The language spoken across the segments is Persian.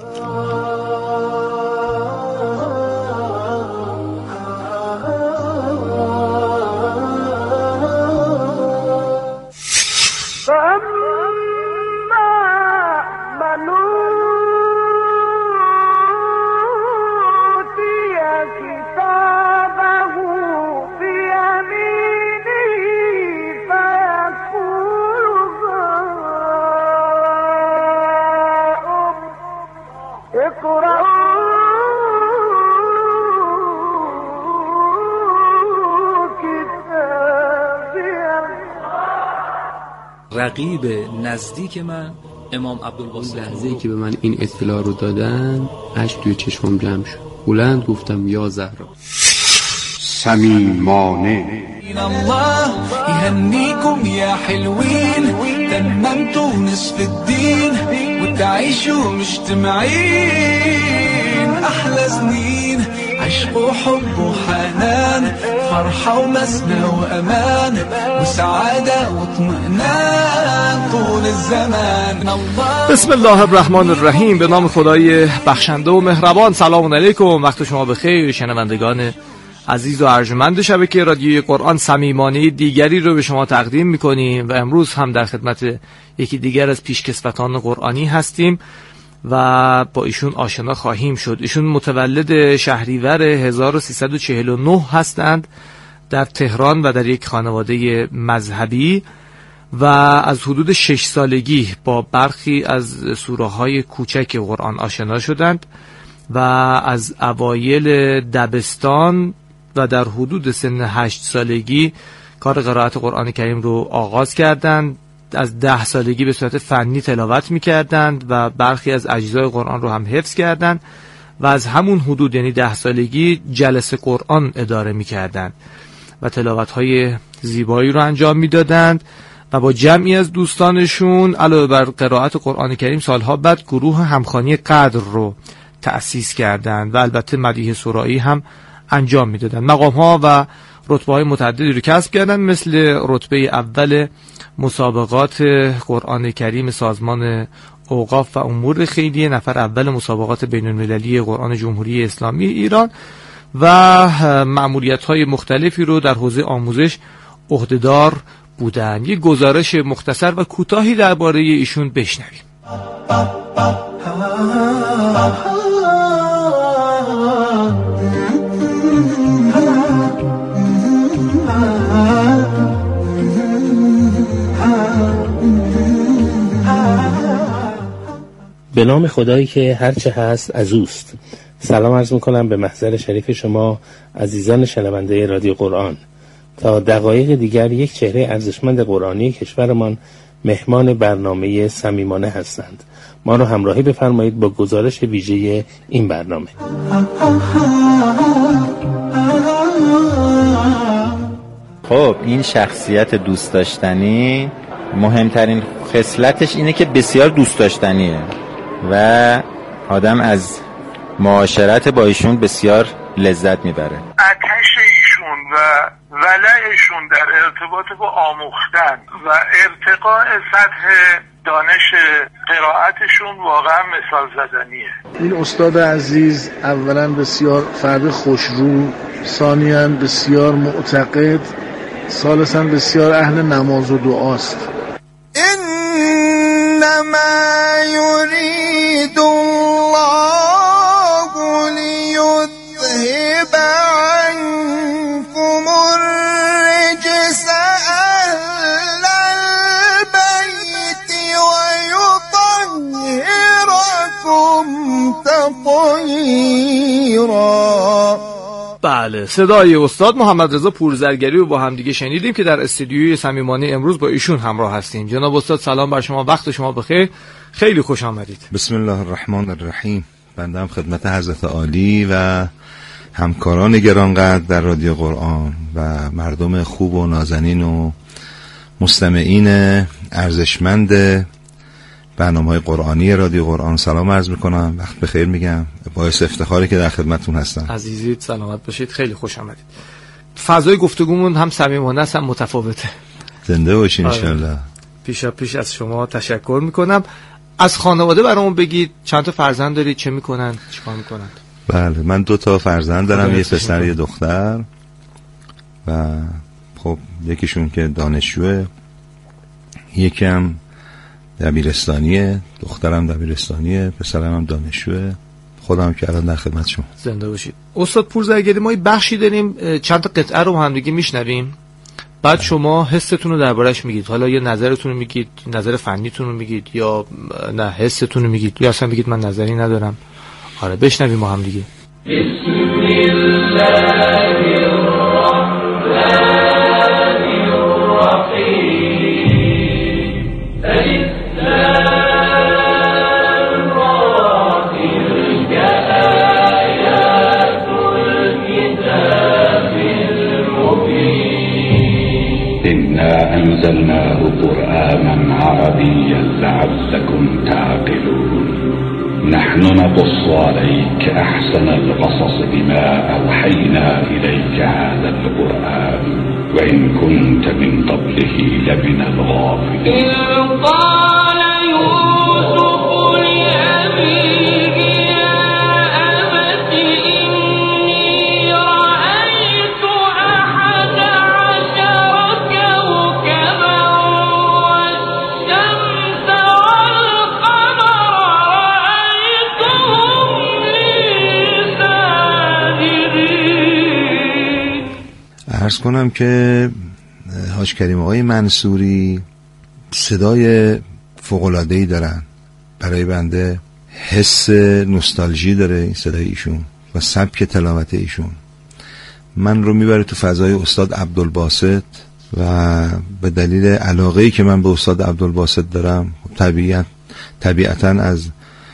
رقیب نزدیک من امام عبدالباسط، لحظه‌ای که به من این اطلاع رو دادن اشک توی چشمم جمع شد. بلند گفتم یا زهرا. صمیمانه. الله يهنيكم يا حلوين تممتوا نصف الدين وتعيشوا مجتمعين أحلى سنين عشق وحب وحنان فرحة ومسنى وأمان وسعادة واطمئنان طول الزمان. بسم الله الرحمن الرحیم. به نام خدای بخشنده و مهربان. سلام علیکم، وقت شما بخیر شنوندگان عزیز و ارجمند شبکه رادیوی قرآن. صمیمانه دیگری رو به شما تقدیم می‌کنیم و امروز هم در خدمت یکی دیگر از پیشکسوتان قرآنی هستیم و با ایشون آشنا خواهیم شد. ایشون متولد شهریور 1349 هستند در تهران و در یک خانواده مذهبی و از حدود 6 سالگی با برخی از سوره‌های کوچک قرآن آشنا شدند و از اوایل دبستان و در حدود سن 8 سالگی کار قرائت قرآن کریم رو آغاز کردند. از 10 سالگی به صورت فنی تلاوت می‌کردند و برخی از اجزای قرآن رو هم حفظ کردند و از همون حدود یعنی 10 سالگی جلسه قرآن اداره می‌کردند و تلاوت‌های زیبایی رو انجام می‌دادند و با جمعی از دوستانشون علاوه بر قرائت قرآن کریم سالها بعد گروه همخوانی قدر رو تأسیس کردند و البته مدیح سرایی هم انجام می‌دادند. مقام‌ها و رتبه‌های متعددی رو کسب کردند، مثل رتبه اول مسابقات قرآن کریم سازمان اوقاف و امور خیریه، نفر اول مسابقات بین‌المللی قرآن جمهوری اسلامی ایران و مأموریت‌های مختلفی رو در حوزه آموزش عهده‌دار بودند. یک گزارش مختصر و کوتاهی درباره ایشون بشنویم. به نام خدایی که هرچه هست از اوست. سلام عرض میکنم به محضر شریف شما عزیزان شنونده رادیو قرآن. تا دقایق دیگر یک چهره ارزشمند قرآنی کشورمان مهمان برنامه صمیمانه هستند. ما رو همراهی بفرمایید با گزارش ویژه این برنامه. خب این شخصیت دوست داشتنی مهمترین خصلتش اینه که بسیار دوست داشتنیه و آدم از معاشرت با ایشون بسیار لذت میبره. آتش ایشون و ولعشون در ارتباط با آموختن و ارتقاء سطح دانش قرائتشون واقعا مثال زدنیه. این استاد عزیز اولا بسیار فرد خوشرو، ثانیاً بسیار معتقد، ثالثاً بسیار اهل نماز و دعاست. انما يريد الله ليذهب عنكم الرجس اهل البيت ويطهركم تطهيرا. بله، صدای استاد محمد رضا پورزرگری رو با هم دیگه شنیدیم که در استودیوی صمیمانه امروز با ایشون همراه هستیم. جناب استاد سلام بر شما، وقت شما بخیر، خیلی خوش آمدید. بسم الله الرحمن الرحیم. بنده هم خدمت حضرت عالی و همکاران گرانقدر در رادیو قرآن و مردم خوب و نازنین و مستمعین ارزشمند برنامه‌های قرآنی رادیو قرآن سلام عرض میکنم، وقت بخیر میگم، باعث افتخاری که در خدمتتون هستم. عزیزید سلامت باشید، خیلی خوش آمدید. فضای گفتگومون هم صمیمانه است هم متفاوته. زنده باشین ان شاء الله. پیش از شما تشکر میکنم. از خانواده برامون بگید، چند تا فرزند دارید، چه میکنن، چیکار میکنن؟ بله، من 2 فرزند دارم، یه پسر یه دختر و خب یکیشون که دانشجوه، یکی هم دبیرستانیه، دخترم دبیرستانیه، پسرم هم دانشجوه، خودم که الان در خدمت شما. زنده باشید. استاد پورزرگری، ما یه بخشی داریم چند تا قطعه رو هم دیگه میشنویم، بعد شما حستون رو دربارش میگید، حالا یا نظرتون رو میگید، نظر فنیتون رو میگید، یا نه حستون رو میگید، یا اصلا بگید من نظری ندارم. آره بشنویم ما هم دیگه. بسم الله أنزلناه قرآنا عربيا لعلكم تعقلون نحن نقص عليك أحسن القصص بما أوحينا إليك هذا القرآن وإن كنت من قبله لمن الغافلين عرض کنم که حاج کریم آقای منصوری صدای فوق‌العاده‌ای دارن، برای بنده حس نوستالژی داره این صدای ایشون و سبک تلاوت ایشون من رو میبره تو فضای استاد عبدالباسط و به دلیل علاقه‌ای که من به استاد عبدالباسط دارم طبیعتاً از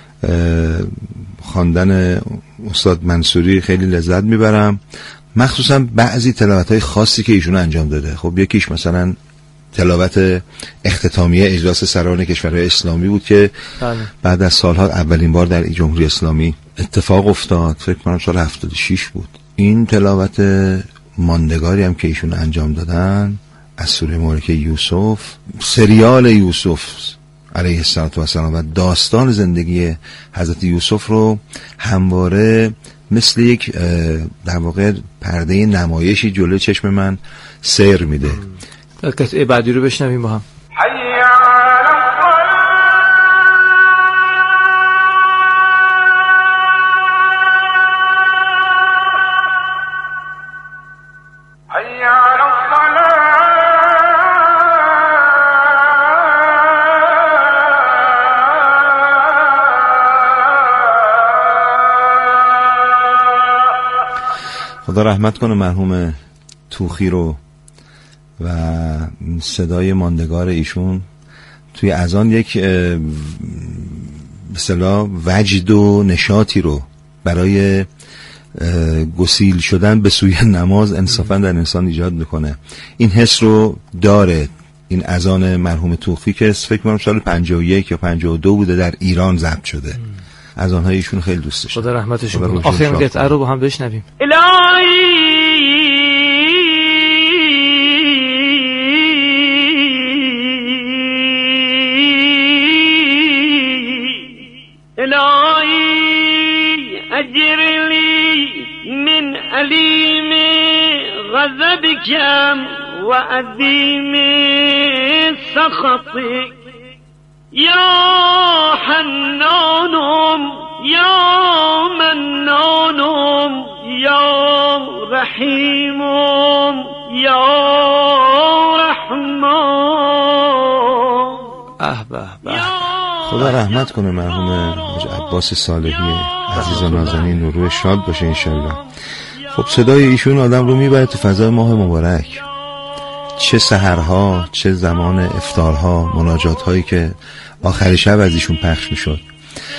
خواندن استاد منصوری خیلی لذت میبرم، مخصوصا بعضی تلاوت‌های خاصی که ایشون انجام داده. خب یکیش مثلا تلاوت اختتامیه اجلاس سران کشورهای اسلامی بود که بعد از سالها اولین بار در جمهوری اسلامی اتفاق افتاد، فکر کنم سال 76 بود. این تلاوت ماندگاری هم که ایشون انجام دادن از سوره مبارکه یوسف، سریال یوسف علیه السلام و داستان زندگی حضرت یوسف رو همواره مثل یک در واقع پرده نمایشی جلوی چشم من سیر میده. قطعه بعدی رو بشنویم با هم. خدا رحمت کنه مرحوم توخی رو و صدای ماندگار ایشون توی اذان یک به اصطلاح وجد و نشاطی رو برای گسیل شدن به سوی نماز انصافا در انسان ایجاد میکنه. این حس رو داره این اذان مرحوم توخی که فکر کنم سال 51 یا 52 بوده در ایران ضبط شده. اذان‌های ایشون خیلی دوست داشتم. خدا رحمتش کنه. آخرین قطعه رو با هم بشنویم. من علیم غضبکم و عظیم سخطک یا حنانم یا منانم یا رحیمم یا رحمان. خدا رحمت کنه مرحوم حاج عباس صالحی عزیز و نازنین و روح شاد باشه انشالله. خب صدای ایشون آدم رو میبره تو فضای ماه مبارک، چه سحرها چه زمان افطارها، مناجات هایی که آخر شب از ایشون پخش میشد.